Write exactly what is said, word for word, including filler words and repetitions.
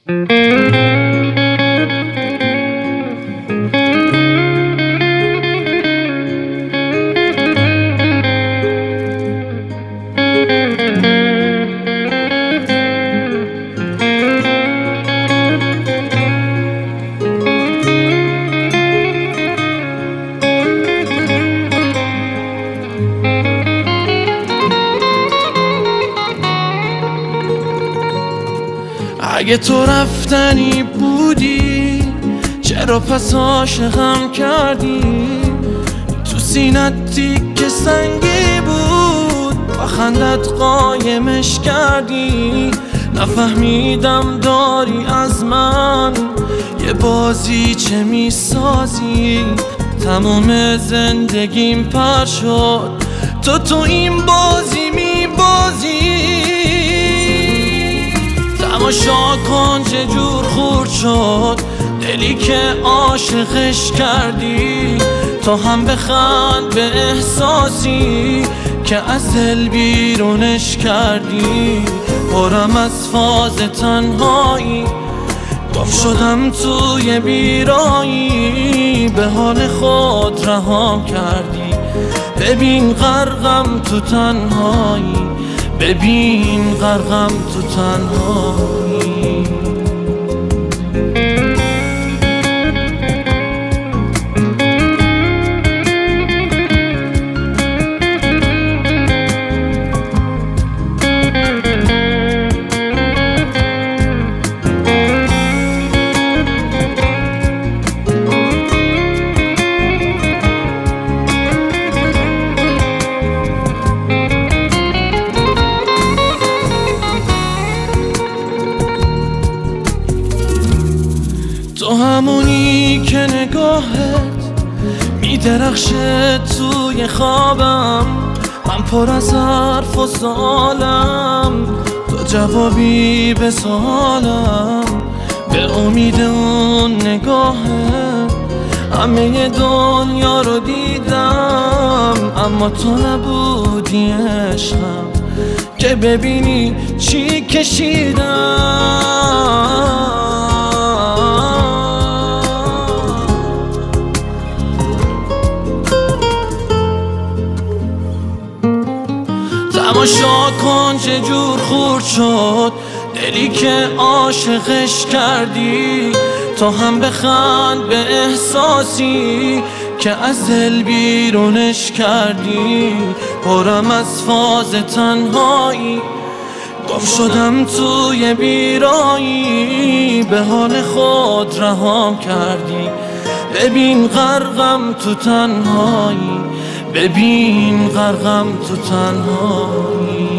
اگه تو رفتنی بودی چرا پس عاشقم کردی؟ تو سینت تیکه سنگی بود با خندت قایمش کردی. نفهمیدم داری از من یه بازی چه میسازی. تمام زندگیم پر شد تو تو این بازی میبازی. تماشا کن چه جور خورد شد دلی که عاشقش کردی. تو هم بخند به احساسی که از دل بیرونش کردی. پرم از فاز تنهایی گم شدم توی بیرایی. به حال خود رهام کردی. ببین غرقم تو تنهایی. ببین غرقم تو تنهایی. تو همونی که نگاهت میدرخشه توی خوابم. من پر از حرف و سوالم تو جوابی به سوالم. به امید اون نگاهت همه دنیا رو دیدم. اما تو نبودی عشقم که ببینی چی کشیدم. تماشا کن چه جور خورد شد دلی که عاشقش کردی. تو هم بخند به احساسی که از دل بیرونش کردی. پرم از فاز تنهایی گم شدم توی بیرایی. به حال خود رهام کردی. ببین غرقم تو تنهایی. ببین غرقم تو تنهایی.